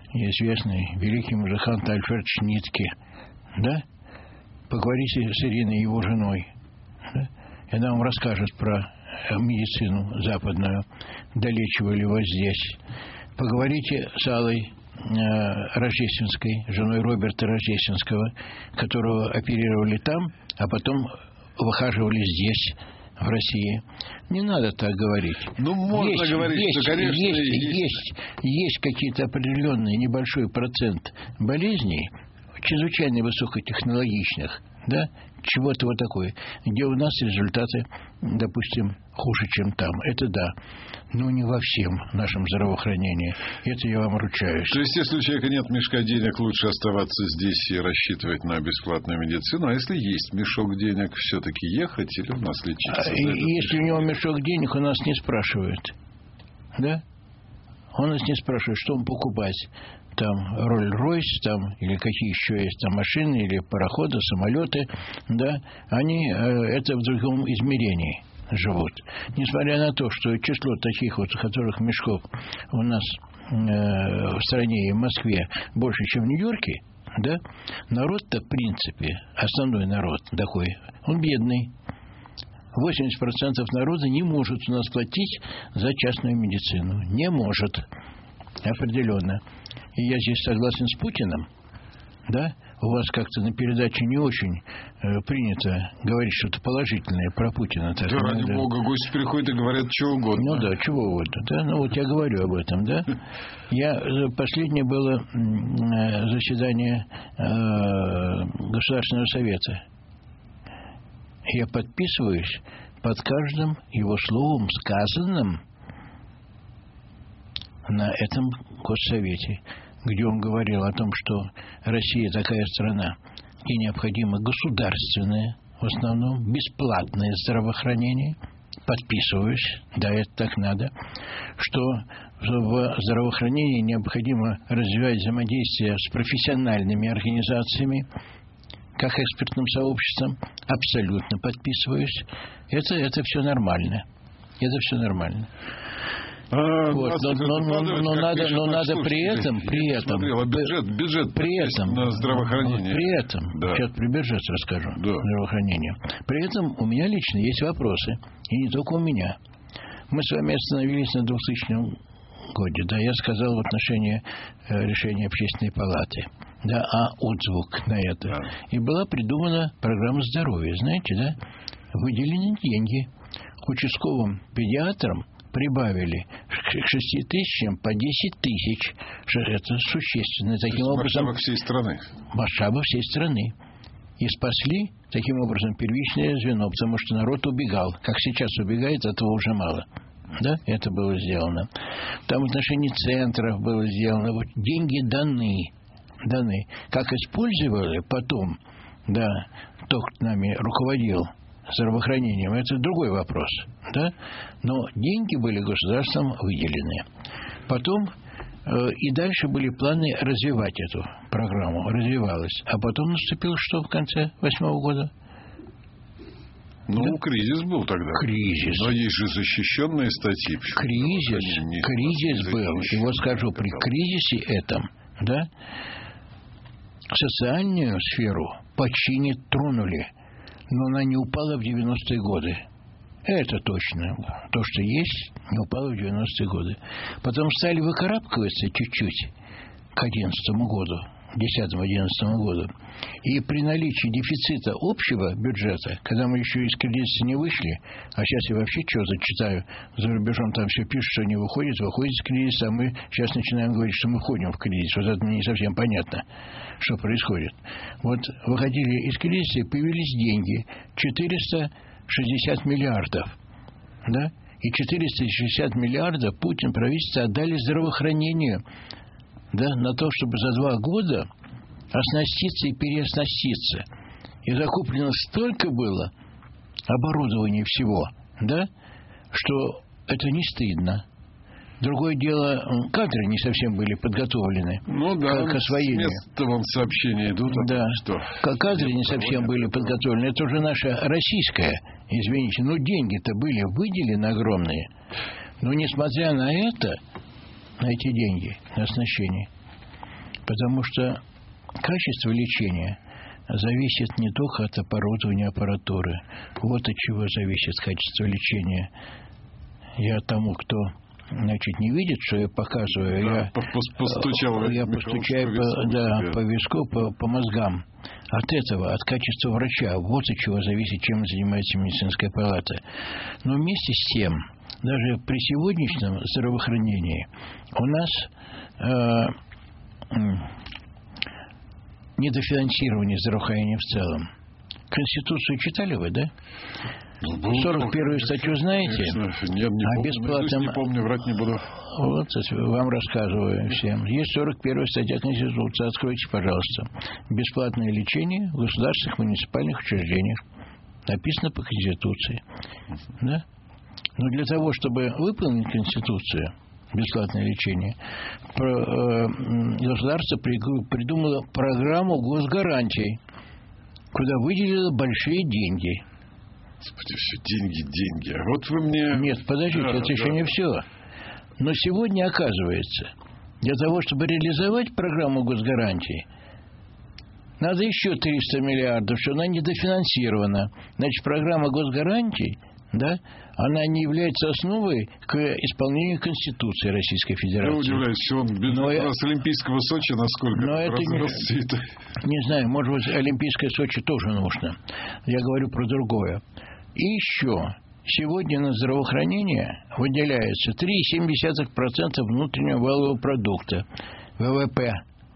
Speaker 5: известный великий музыкант Альфред Шнитке, да? Поговорите с Ириной, его женой, да? И она вам расскажет про медицину западную, долечивали его здесь. Поговорите с Аллой э, Рождественской, женой Роберта Рождественского, которого оперировали там, а потом выхаживали здесь, в России. Не надо так говорить.
Speaker 4: Ну, можно
Speaker 5: есть,
Speaker 4: говорить,
Speaker 5: есть,
Speaker 4: что, конечно,
Speaker 5: есть,
Speaker 4: есть.
Speaker 5: есть, есть какие-то определенные небольшой процент болезней, чрезвычайно высокотехнологичных, да, чего-то вот такое, где у нас результаты, допустим, хуже, чем там. Это да. Но не во всем нашем здравоохранении. Это я вам ручаюсь.
Speaker 4: То есть, если у человека нет мешка денег, лучше оставаться здесь и рассчитывать на бесплатную медицину. А если есть мешок денег, все-таки ехать или у нас лечиться?
Speaker 5: А, и, если у него мешок денег, у нас не спрашивают. Да? Он нас не спрашивает, что он покупать. Там Роллс-Ройс, там, или какие еще есть там машины, или пароходы, самолеты, да, они э, это в другом измерении живут. Несмотря на то, что число таких вот, которых мешков у нас э, в стране и в Москве больше, чем в Нью-Йорке, да, народ-то, в принципе, основной народ такой, он бедный. восемьдесят процентов народа не может у нас платить за частную медицину. Не может. Определенно. И я здесь согласен с Путиным, да? У вас как-то на передаче не очень э, принято говорить что-то положительное про Путина. Так,
Speaker 4: да, ради да. Бога, гости приходят и говорят чего угодно.
Speaker 5: Ну да, чего угодно, да? Ну вот я говорю об этом, да? Я, последнее было э, заседание э, Государственного совета. Я подписываюсь под каждым его словом, сказанным на этом Госсовете, где он говорил о том, что Россия такая страна, где необходимо государственное, в основном бесплатное здравоохранение. Подписываюсь, да, это так надо, что в здравоохранении необходимо развивать взаимодействие с профессиональными организациями, как экспертным сообществом. Абсолютно подписываюсь. Это, это все нормально. Это все нормально.
Speaker 4: А,
Speaker 5: вот, но, но, но, но надо, но надо при этом, при этом,
Speaker 4: смотрел, бюджет, бюджет
Speaker 5: при этом,
Speaker 4: на здравоохранение.
Speaker 5: При этом, да. Сейчас при бюджете расскажу, да. Здравоохранение. При этом у меня лично есть вопросы, и не только у меня. Мы с вами остановились на двухтысячном году, да, я сказал в отношении э, решения Общественной палаты, да, а отзвук на это. Да. И была придумана программа здоровья, знаете, да, выделены деньги участковым педиатрам. Прибавили к шести тысячам по десять тысяч. Это существенно. Таким образом,
Speaker 4: масштабах всей страны.
Speaker 5: Масштабах всей страны. И спасли, таким образом, первичное звено, потому что народ убегал. Как сейчас убегает, этого уже мало. Да, это было сделано. Там в отношении центров было сделано. Вот деньги даны. Даны. Как использовали потом, да, тот, кто нами руководил здравоохранением, это другой вопрос, да? Но деньги были государством выделены. Потом э, и дальше были планы развивать эту программу, развивалась. А потом наступил что в конце восьмого года?
Speaker 4: Ну,
Speaker 5: да?
Speaker 4: кризис был тогда.
Speaker 5: Кризис.
Speaker 4: Но есть же защищенные статьи.
Speaker 5: Кризис, не, кризис был. И вот скажу, при кризисе этом, да, социальную сферу почти не тронули. Но она не упала в девяностые годы. Это точно. То, что есть, не упало в девяностые годы. Потом стали выкарабкиваться чуть-чуть к одиннадцатому году, десятому-одиннадцатому году. И при наличии дефицита общего бюджета, когда мы еще из кризиса не вышли, а сейчас я вообще что зачитаю, за рубежом там все пишут, что не выходит, выходит из кризиса, а мы сейчас начинаем говорить, что мы входим в кризис. Вот это мне не совсем понятно, что происходит. Вот выходили из кризиса, и появились деньги. четыреста шестьдесят миллиардов. Да? И четыреста шестьдесят миллиардов Путин, правительство отдали здравоохранению. Да, на то, чтобы за два года оснаститься и переоснаститься. И закуплено столько было оборудования всего, да, что это не стыдно. Другое дело, кадры не совсем были подготовлены
Speaker 4: ну, да,
Speaker 5: к освоению.
Speaker 4: С места вон сообщения идут.
Speaker 5: Да,
Speaker 4: что
Speaker 5: кадры не совсем были подготовлены. Это уже наша российская, извините, но деньги-то были выделены огромные. Но несмотря на это, на эти деньги, на оснащение, Потому что качество лечения зависит не только от оборудования, аппаратуры. Вот от чего зависит качество лечения. Я тому, кто, значит, не видит, что я показываю, да, я постучал, я постучаю по, по, да, по виску, по, по мозгам. От этого, от качества врача, вот от чего зависит, чем занимается медицинская палата. Но вместе с тем, даже при сегодняшнем здравоохранении у нас э, недофинансирование здравоохранения в целом. Конституцию читали вы, да? сорок первую статью знаете?
Speaker 4: Я не
Speaker 5: а
Speaker 4: помню,
Speaker 5: бесплатным...
Speaker 4: не помню, врать не буду.
Speaker 5: Вот, вам рассказываю всем. Есть сорок первая статья Конституции. Откройте, пожалуйста. Бесплатное лечение в государственных муниципальных учреждениях. Написано по Конституции. Да? Но для того, чтобы выполнить Конституцию, бесплатное лечение, государство придумало программу госгарантий, куда выделило большие деньги.
Speaker 4: Господи, все деньги, деньги. А вот вы мне...
Speaker 5: Нет, подождите, да, это да. еще не все. Но сегодня, оказывается, для того, чтобы реализовать программу госгарантий, надо еще триста миллиардов, что она недофинансирована. Значит, программа госгарантий, да, она не является основой к исполнению Конституции Российской Федерации.
Speaker 4: Я удивляюсь, что он без но я... с Олимпийского Сочи насколько
Speaker 5: но это не... не знаю, может быть, Олимпийское Сочи тоже нужно. Я говорю про другое. И еще сегодня на здравоохранение выделяется три целых семь десятых процента внутреннего валового продукта, ВВП.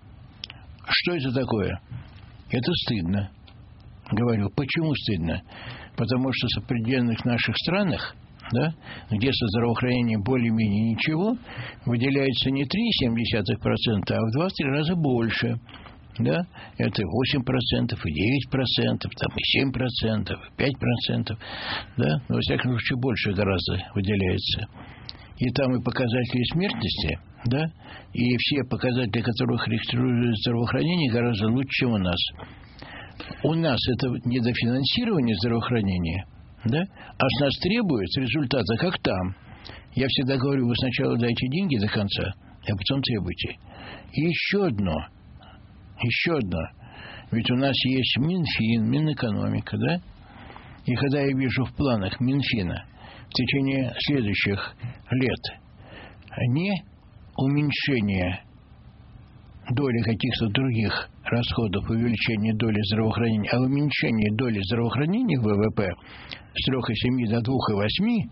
Speaker 5: Что это такое? Это стыдно. Говорю, почему стыдно? Потому что в определенных наших странах, да, где со здравоохранением более-менее ничего, выделяется не три целых семь десятых процента, а в два-три раза больше. Да? Это восемь процентов, и девять процентов, там, и семь процентов, и пять процентов. Да? Но, во всяком случае, больше гораздо выделяется. И там и показатели смертности, да, и все показатели, которые характеризуют здравоохранение, гораздо лучше, чем у нас. У нас это недофинансирование здравоохранения, да, а с нас требует результата, как там. Я всегда говорю, вы сначала дайте деньги до конца, а потом требуйте. И еще одно, еще одно. Ведь у нас есть Минфин, Минэкономика, да? И когда я вижу в планах Минфина в течение следующих лет не уменьшение доли каких-то других расходов, увеличение доли здравоохранения, а уменьшение доли здравоохранения в ВВП с трех целых семи до двух целых восьми,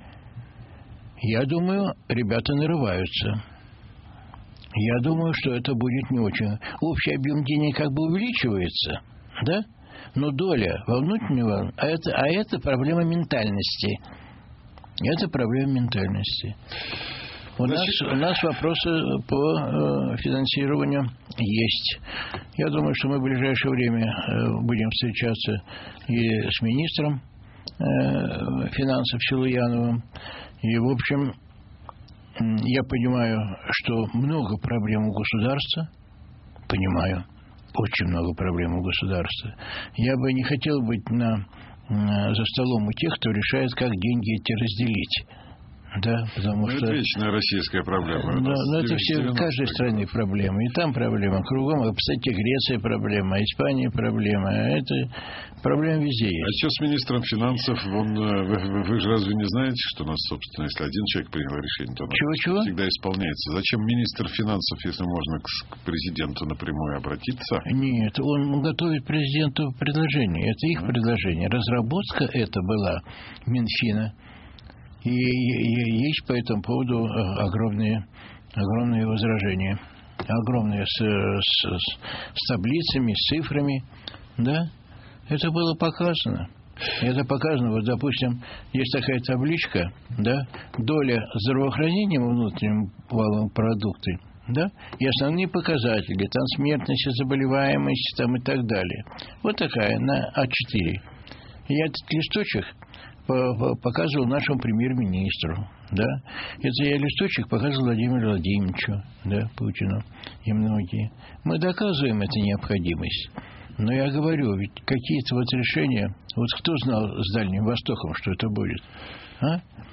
Speaker 5: я думаю, ребята нарываются. Я думаю, что это будет не очень. Общий объем денег как бы увеличивается, да? Но доля во внутреннего, а это, а это проблема ментальности. Это проблема ментальности. У нас, у нас вопросы по э, финансированию есть. Я думаю, что мы в ближайшее время э, будем встречаться и с министром э, финансов Силуяновым. И, в общем, я понимаю, что много проблем у государства. Понимаю. Очень много проблем у государства. Я бы не хотел быть на, на, за столом у тех, кто решает, как деньги эти разделить. Да, потому
Speaker 4: ну,
Speaker 5: что...
Speaker 4: Это вечная российская проблема.
Speaker 5: Да, но это все в каждой стране проблемы. И там проблема кругом. Кстати, Греция проблема, Испания проблема. Это проблема везде есть.
Speaker 4: А что с министром финансов? Он, вы, вы же разве не знаете, что у нас, собственно, если один человек принял решение, то
Speaker 5: Чего-чего?
Speaker 4: всегда исполняется. Зачем министр финансов, если можно к, к президенту напрямую обратиться?
Speaker 5: Нет, он готовит президенту предложение. Это их а? предложение. Разработка это была Минфина. И, и, и есть по этому поводу огромные, огромные возражения. Огромные с, с, с таблицами, с цифрами. Да? Это было показано. Это показано. Вот, допустим, есть такая табличка, да, доля здравоохранения во внутреннем валовом продукте, да, и основные показатели, там смертность, заболеваемость, там и так далее. Вот такая, на а четыре. И я этот листочек показывал нашему премьер-министру, да. Это я листочек показывал Владимиру Владимировичу, да, Путину и многие. Мы доказываем эту необходимость. Но я говорю, ведь какие-то вот решения... Вот кто знал с Дальним Востоком, что это будет? А?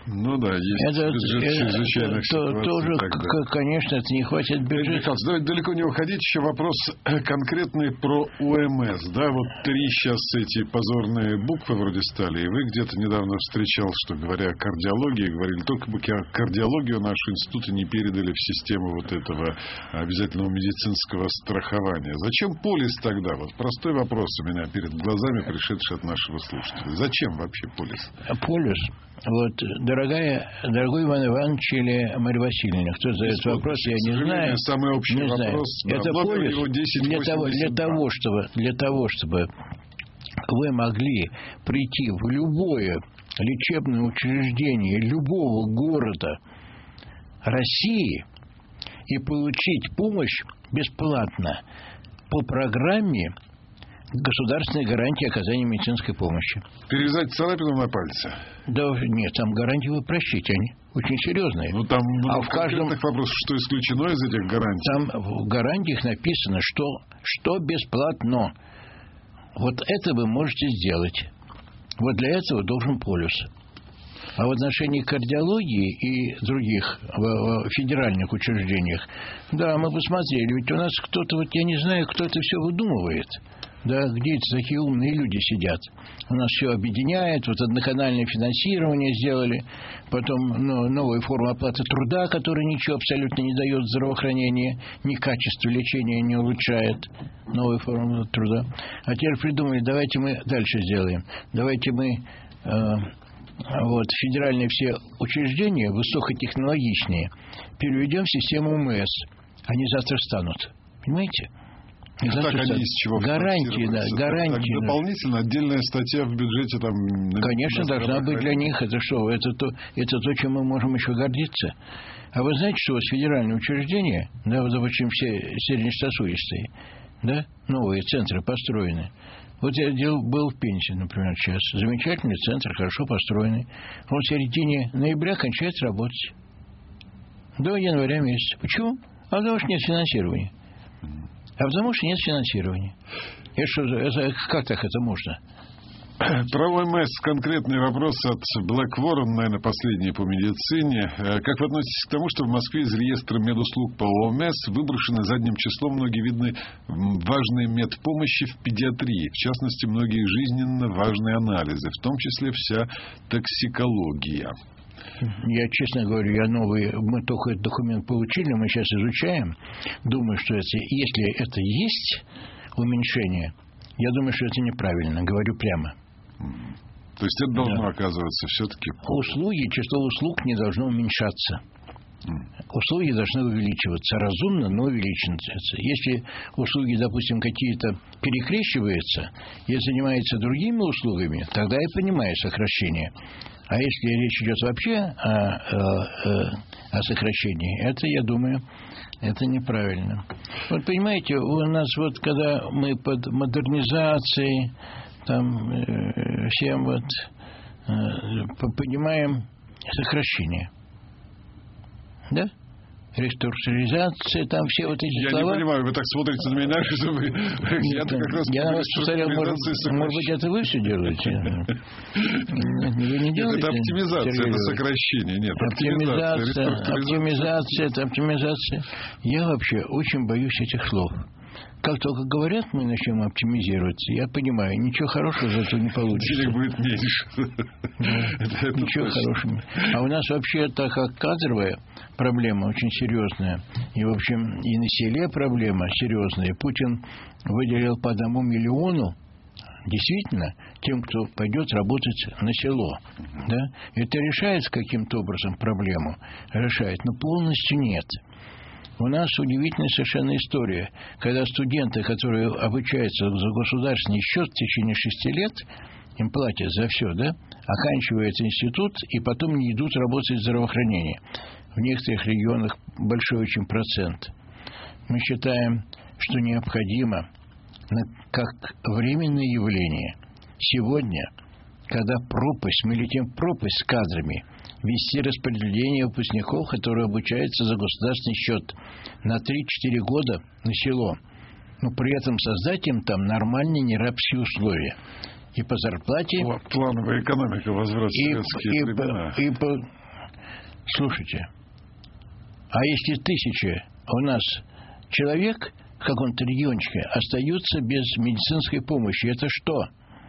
Speaker 4: Ну да, есть
Speaker 5: это,
Speaker 4: бюджет
Speaker 5: это,
Speaker 4: чрезвычайных ситуаций.
Speaker 5: Тоже, к- конечно, это не хватит бюджета.
Speaker 4: Давайте далеко не уходить. Еще вопрос конкретный про ОМС. Да, вот три сейчас эти позорные буквы вроде стали. И вы где-то недавно встречал, что говоря о кардиологии, говорили, только бы кардиологию наши институты не передали в систему вот этого обязательного медицинского страхования. Зачем полис тогда? Вот простой вопрос у меня перед глазами, пришедший от нашего слушателя. Зачем вообще полис?
Speaker 5: Полис. Вот, дорогая, дорогой Иван Иванович или Марья Васильевна, кто задает
Speaker 4: вот,
Speaker 5: вопрос, я не знаю.
Speaker 4: Самый общий
Speaker 5: не
Speaker 4: вопрос.
Speaker 5: Знаю. Это полис десять, для, того, для, того, чтобы, для того, чтобы вы могли прийти в любое лечебное учреждение любого города России и получить помощь бесплатно по программе государственной гарантии оказания медицинской помощи.
Speaker 4: Перевязать царапину на пальце?
Speaker 5: Да нет, там гарантии, вы прощите, они очень серьезные.
Speaker 4: Ну там
Speaker 5: а
Speaker 4: в, в каждом вопросах, что исключено из этих гарантий?
Speaker 5: Там в гарантиях написано, что, что бесплатно. Вот это вы можете сделать. Вот для этого должен полис. А в отношении кардиологии и других в, в федеральных учреждениях, да, мы посмотрели, ведь у нас кто-то, вот я не знаю, кто это все выдумывает. Да, где эти такие умные люди сидят? У нас все объединяет, вот одноканальное финансирование сделали, потом ну, новая форма оплаты труда, которая ничего абсолютно не дает здравоохранения, ни качество лечения не улучшает, новая форма труда. А теперь придумали, давайте мы дальше сделаем, давайте мы э, вот, федеральные все учреждения, высокотехнологичные, переведем в систему МС. Они завтра встанут. Понимаете?
Speaker 4: И так они из чего
Speaker 5: гарантии, да, гарантии.
Speaker 4: Так, дополнительно отдельная статья в бюджете там.
Speaker 5: Конечно, должна быть для них. Это что? Это то, это то, чем мы можем еще гордиться. А вы знаете, что у вас федеральные учреждения, да, вот, допустим, все среднестатистические, да, новые центры построены. Вот я делал, был в Пензе, например, сейчас. Замечательный центр, хорошо построенный. Он в середине ноября кончает работать. До января месяца. Почему? А потому что нет финансирования. А потому что нет финансирования. Это что, это, как так это можно?
Speaker 4: Про ОМС конкретный вопрос от Black Warren, наверное, последний по медицине. Как вы относитесь к тому, что в Москве из реестра медуслуг по ОМС выброшены задним числом многие видны важные медпомощи в педиатрии, в частности, многие жизненно важные анализы, в том числе вся токсикология?
Speaker 5: Я, честно говорю, я новый, мы только этот документ получили, мы сейчас изучаем. Думаю, что это, если это есть уменьшение, я думаю, что это неправильно, говорю прямо.
Speaker 4: То есть это должно, да, оказываться все-таки...
Speaker 5: Услуги, число услуг не должно уменьшаться. Услуги должны увеличиваться. Разумно, но увеличиваться. Если услуги, допустим, какие-то перекрещиваются и занимаются другими услугами, тогда я понимаю сокращение. А если речь идет вообще о, о, о сокращении, это, я думаю, это неправильно. Вот понимаете, у нас вот, когда мы под модернизацией, там, э, всем вот, э, понимаем сокращение. Да? Реструктуризация, там все вот эти
Speaker 4: я
Speaker 5: слова.
Speaker 4: Я не понимаю, вы так смотрите на меня, что вы...
Speaker 5: Я как раз я на вас посмотрел, может, может быть, это вы все делаете? Вы не делаете?
Speaker 4: Это оптимизация, это сокращение. Нет,
Speaker 5: оптимизация, оптимизация, это оптимизация. Я вообще очень боюсь этих слов. Как только говорят, мы начнем оптимизироваться, я понимаю, ничего хорошего из этого не получится.
Speaker 4: Денег будет меньше.
Speaker 5: Ничего хорошего. А у нас вообще, так как кадровая проблема очень серьезная, и, в общем, и на селе проблема серьезная. Путин выделил по одному миллиону, действительно, тем, кто пойдет работать на село. Да? Это решает каким-то образом проблему? Решает, но полностью нет. У нас удивительная совершенно история, когда студенты, которые обучаются за государственный счет в течение шести лет, им платят за все, да, оканчивают институт и потом не идут работать в здравоохранении. В некоторых регионах большой очень процент. Мы считаем, что необходимо, как временное явление, сегодня, когда пропасть, мы летим в пропасть с кадрами, вести распределение выпускников, которые обучаются за государственный счет на три-четыре года на село, но при этом создать им там нормальные нерабские условия. и по зарплате.
Speaker 4: Плановая экономика, возврат в советские времена.
Speaker 5: И по... Слушайте, а если тысяча у нас человек в каком-то региончике остаются без медицинской помощи, это что?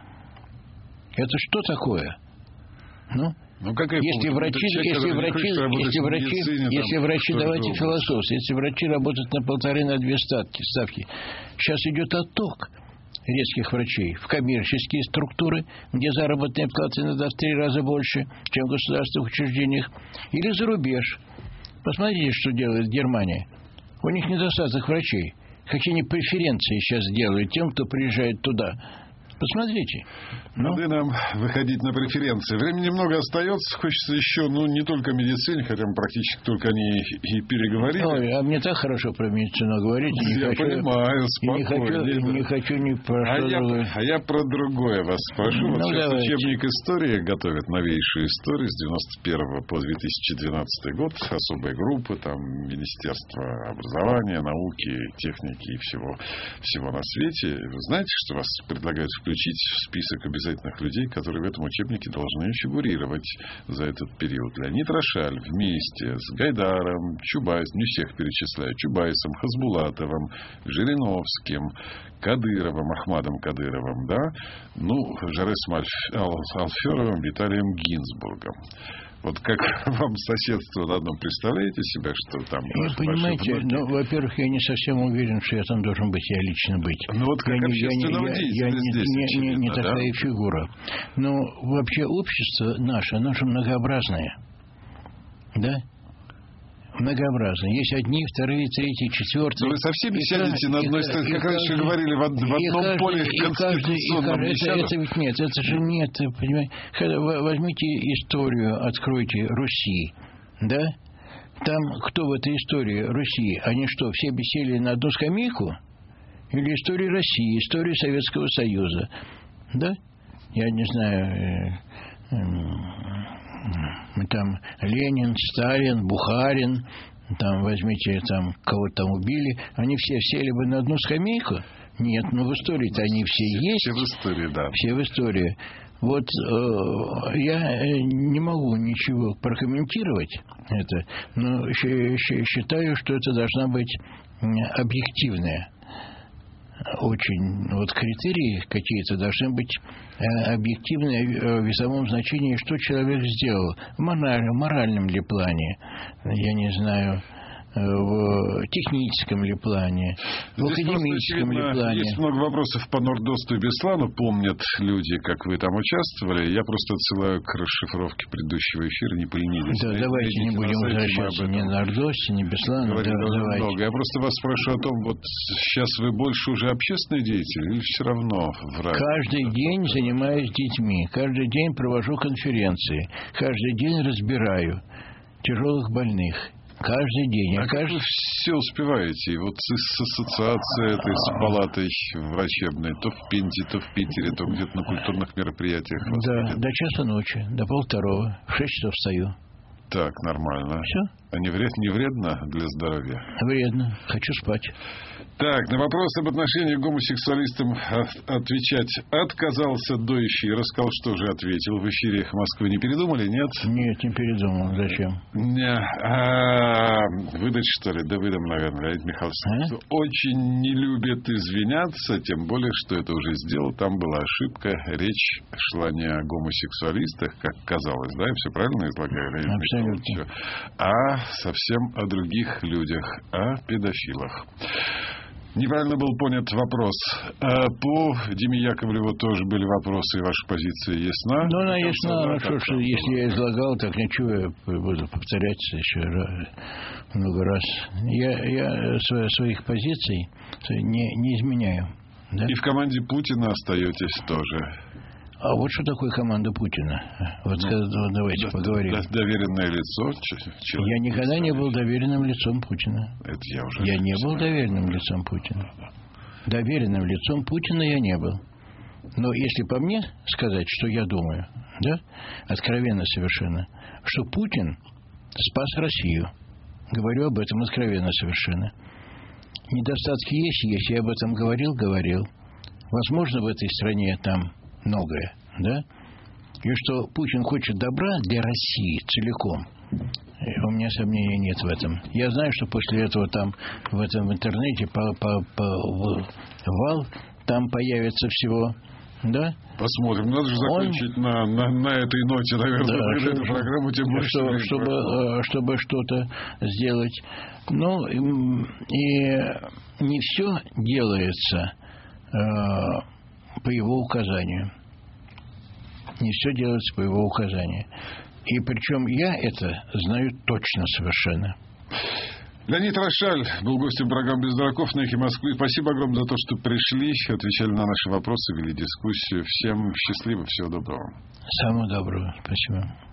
Speaker 5: Это что такое? Ну,
Speaker 4: ну какая
Speaker 5: если
Speaker 4: помощь?
Speaker 5: врачи,
Speaker 4: человек,
Speaker 5: если врачи, если врачи,
Speaker 4: медицине,
Speaker 5: если
Speaker 4: там,
Speaker 5: врачи, давайте философски, если врачи работают на полторы, на две ставки, ставки, сейчас идет отток резких врачей в коммерческие структуры, где заработные платы иногда в три раза больше, чем в государственных учреждениях, или за рубеж. Посмотрите, что делает Германия. У них недостаток врачей. Какие они преференции сейчас делают тем, кто приезжает туда. Посмотрите.
Speaker 4: Надо ну. нам выходить на преференции. Времени немного остается. Хочется еще, ну, не только о медицине, хотя мы практически только о ней и переговорили.
Speaker 5: Ой, а мне так хорошо про медицину говорить.
Speaker 4: Я хочу, понимаю, спокойно.
Speaker 5: Не хочу, не хочу ни про
Speaker 4: а
Speaker 5: что
Speaker 4: я,
Speaker 5: другое.
Speaker 4: А я про другое вас спрошу.
Speaker 5: Ну,
Speaker 4: вот сейчас
Speaker 5: давайте.
Speaker 4: Учебник истории готовят, новейшую историю с девяносто первого по две тысячи двенадцатый год. Особые группы, там, Министерство образования, науки, техники и всего, всего на свете. Вы знаете, что вас предлагают включить в список обязательных людей, которые в этом учебнике должны фигурировать за этот период. Леонид Рошаль вместе с Гайдаром, Чубайсом, не всех перечисляю, Чубайсом, Хасбулатовым, Жириновским, Кадыровым, Ахмадом Кадыровым, да, ну, Жаресом Алферовым, Виталием Гинзбургом. Вот как вам соседство на одном, представляете себя, что там...
Speaker 5: Вы понимаете, ну, во-первых, я не совсем уверен, что я там должен быть, я лично быть.
Speaker 4: Ну, вот как
Speaker 5: я
Speaker 4: общественного
Speaker 5: не,
Speaker 4: деятеля
Speaker 5: я, я,
Speaker 4: здесь,
Speaker 5: не,
Speaker 4: очевидно,
Speaker 5: не, не
Speaker 4: да?
Speaker 5: такая фигура. Но вообще общество наше, оно же многообразное. Да? Многообразные. Есть одни, вторые, третьи, четвертые.
Speaker 4: Но вы со всеми сядете на одной стороне, как раньше говорили, в, в одном
Speaker 5: каждый,
Speaker 4: поле
Speaker 5: и
Speaker 4: конституционном.
Speaker 5: каждый, и каждый, это, это ведь нет, это же нет, понимаете. Возьмите историю, откройте Руси, да? Там кто в этой истории Руси? Они что, все сели на одну скамейку? Или история России, история Советского Союза? Да? Я не знаю... Там Ленин, Сталин, Бухарин, там возьмите, там кого-то там убили, они все сели бы на одну скамейку? Нет, но в истории-то они все есть.
Speaker 4: Все в истории, да.
Speaker 5: Все в истории. Вот э, я не могу ничего прокомментировать это, но считаю, что это должна быть объективная. Очень вот критерии какие-то должны быть э, объективные в весовом значении, что человек сделал в моральном, моральном ли плане, я не знаю, в техническом ли плане, в
Speaker 4: Здесь
Speaker 5: академическом ли плане.
Speaker 4: Есть много вопросов по Нордосту и Беслану. Помнят люди, как вы там участвовали. Я просто отсылаю к расшифровке предыдущего эфира. Не поленитесь.
Speaker 5: Да, давайте не будем возвращаться ни на Нордосте, ни Беслану. Да, давайте.
Speaker 4: Много. Я просто вас спрашиваю о том, вот сейчас вы больше уже общественный деятель или все равно врач?
Speaker 5: Каждый день занимаюсь детьми. Каждый день провожу конференции. Каждый день разбираю тяжелых больных. Каждый день.
Speaker 4: А
Speaker 5: а
Speaker 4: как
Speaker 5: каждый...
Speaker 4: вы все успеваете? Вот с ассоциацией этой, с палатой врачебной, то в Пензе, то в Питере, то где-то на культурных мероприятиях.
Speaker 5: Да, до часа ночи, до полвторого. В шесть часов встаю.
Speaker 4: Так, нормально.
Speaker 5: Все.
Speaker 4: А не, вред, не вредно для здоровья?
Speaker 5: Вредно. Хочу спать.
Speaker 4: Так, на вопрос об отношении к гомосексуалистам отвечать отказался до эфира. Сказал, что же ответил. В эфире «Эхо Москвы» не передумали, нет?
Speaker 5: Нет, не передумал. Зачем?
Speaker 4: Не, а, выдать, что ли? Да выдам, наверное, Леонид Михайлович. А? Очень не любит извиняться, тем более, что это уже сделал. Там была ошибка. Речь шла не о гомосексуалистах, как казалось, да? Я все правильно излагаю, Леонид Михайлович? А совсем о других людях, о педофилах. Неправильно был понят вопрос. А по Диме Яковлеву тоже были вопросы, и ваша позиция ясна?
Speaker 5: Ну, она ясна. Ну, что ж, если я излагал, так ничего, я буду повторяться еще много раз. Я, я своих позиций не, не изменяю. Да?
Speaker 4: И в команде Путина остаетесь тоже.
Speaker 5: А вот что такое команда Путина? Вот, ну, давайте да, поговорим. Да,
Speaker 4: доверенное лицо. Человек,
Speaker 5: я никогда не был доверенным лицом Путина.
Speaker 4: Это я уже
Speaker 5: я не
Speaker 4: знаю.
Speaker 5: был доверенным лицом Путина. Доверенным лицом Путина я не был. Но если по мне сказать, что я думаю, да, откровенно совершенно, что Путин спас Россию. Говорю об этом откровенно совершенно. Недостатки есть, есть. Я об этом говорил, говорил. Возможно, в этой стране там многое, да? И что Путин хочет добра для России целиком, у меня сомнений нет в этом. Я знаю, что после этого там в этом интернете по, по, по, вал там появится всего, да?
Speaker 4: Посмотрим. Надо же закончить Он... на, на, на этой ноте, наверное, да, чтобы, эту программу, тем больше
Speaker 5: чтобы, чтобы, чтобы что-то сделать. Ну, и не все делается э, по его указанию. Не все делается по его указанию. И причем я это знаю точно совершенно.
Speaker 4: Леонид Рошаль был гостем программы «Без дураков» на «Эхе Москвы». Спасибо огромное за то, что пришли, отвечали на наши вопросы, вели дискуссию. Всем счастливо, всего доброго.
Speaker 5: Самого доброго. Спасибо.